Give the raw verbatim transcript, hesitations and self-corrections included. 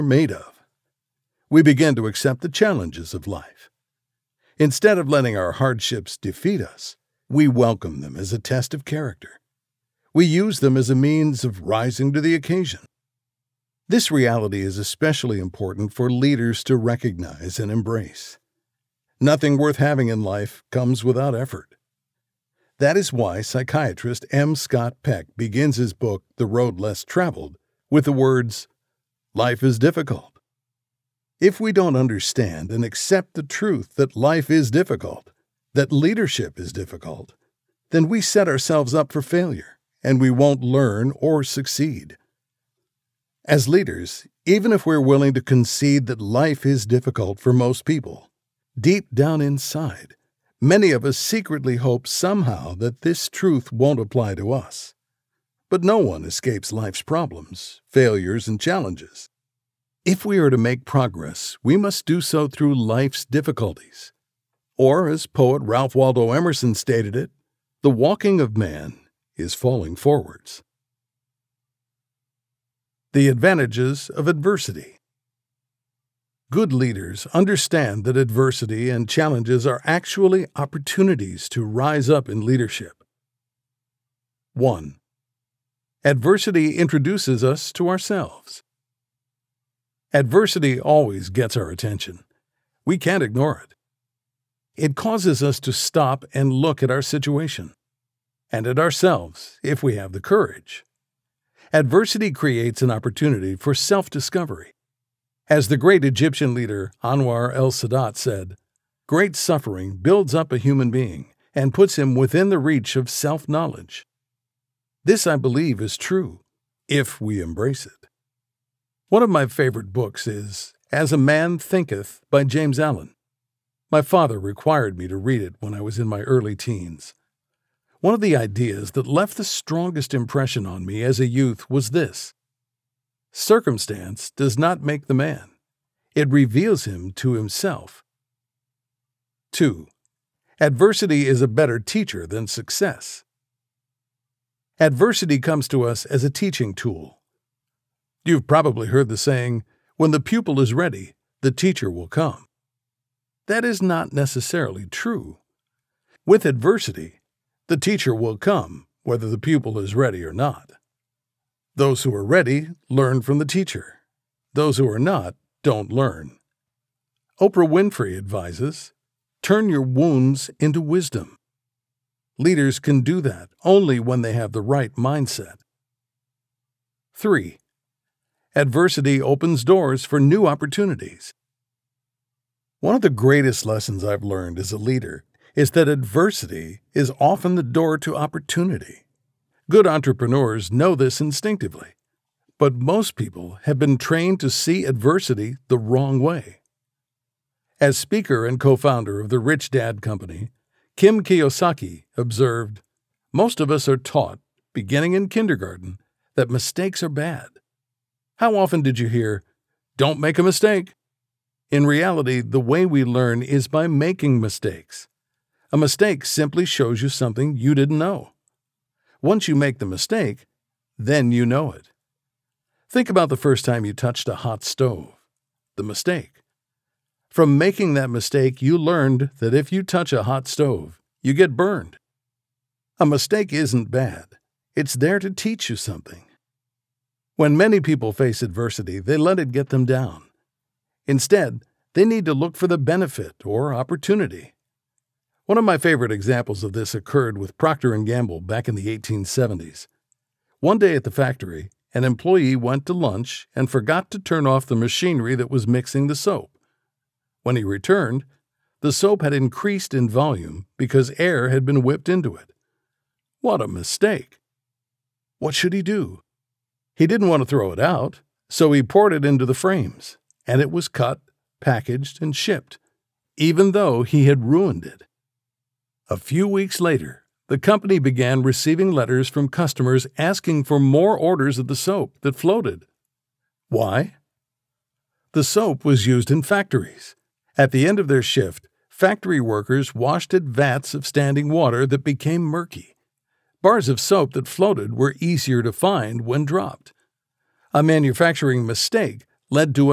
made of. We begin to accept the challenges of life. Instead of letting our hardships defeat us, we welcome them as a test of character. We use them as a means of rising to the occasion. This reality is especially important for leaders to recognize and embrace. Nothing worth having in life comes without effort. That is why psychiatrist M. Scott Peck begins his book, The Road Less Traveled, with the words, "Life is difficult." If we don't understand and accept the truth that life is difficult, that leadership is difficult, then we set ourselves up for failure, and we won't learn or succeed. As leaders, even if we're willing to concede that life is difficult for most people, deep down inside, many of us secretly hope somehow that this truth won't apply to us. But no one escapes life's problems, failures, and challenges. If we are to make progress, we must do so through life's difficulties. Or, as poet Ralph Waldo Emerson stated it, the walking of man is falling forwards. The advantages of adversity. Good leaders understand that adversity and challenges are actually opportunities to rise up in leadership. one. Adversity introduces us to ourselves. Adversity always gets our attention. We can't ignore it. It causes us to stop and look at our situation, and at ourselves if we have the courage. Adversity creates an opportunity for self-discovery. As the great Egyptian leader Anwar el-Sadat said, "Great suffering builds up a human being and puts him within the reach of self-knowledge." This, I believe, is true, if we embrace it. One of my favorite books is As a Man Thinketh by James Allen. My father required me to read it when I was in my early teens. One of the ideas that left the strongest impression on me as a youth was this: circumstance does not make the man. It reveals him to himself. two. Adversity is a better teacher than success. Adversity comes to us as a teaching tool. You've probably heard the saying, "When the pupil is ready, the teacher will come." That is not necessarily true. With adversity, the teacher will come, whether the pupil is ready or not. Those who are ready learn from the teacher. Those who are not don't learn. Oprah Winfrey advises, "Turn your wounds into wisdom." Leaders can do that only when they have the right mindset. three. Adversity opens doors for new opportunities. One of the greatest lessons I've learned as a leader is that adversity is often the door to opportunity. Good entrepreneurs know this instinctively, but most people have been trained to see adversity the wrong way. As speaker and co-founder of the Rich Dad Company, Kim Kiyosaki observed, "Most of us are taught, beginning in kindergarten, that mistakes are bad. How often did you hear, 'Don't make a mistake'? In reality, the way we learn is by making mistakes. A mistake simply shows you something you didn't know. Once you make the mistake, then you know it. Think about the first time you touched a hot stove. The mistake. From making that mistake, you learned that if you touch a hot stove, you get burned. A mistake isn't bad. It's there to teach you something. When many people face adversity, they let it get them down. Instead, they need to look for the benefit or opportunity. One of my favorite examples of this occurred with Procter and Gamble back in the eighteen seventies. One day at the factory, an employee went to lunch and forgot to turn off the machinery that was mixing the soap. When he returned, the soap had increased in volume because air had been whipped into it. What a mistake! What should he do? He didn't want to throw it out, so he poured it into the frames, and it was cut, packaged, and shipped, even though he had ruined it. A few weeks later, the company began receiving letters from customers asking for more orders of the soap that floated. Why? The soap was used in factories. At the end of their shift, factory workers washed at vats of standing water that became murky. Bars of soap that floated were easier to find when dropped. A manufacturing mistake led to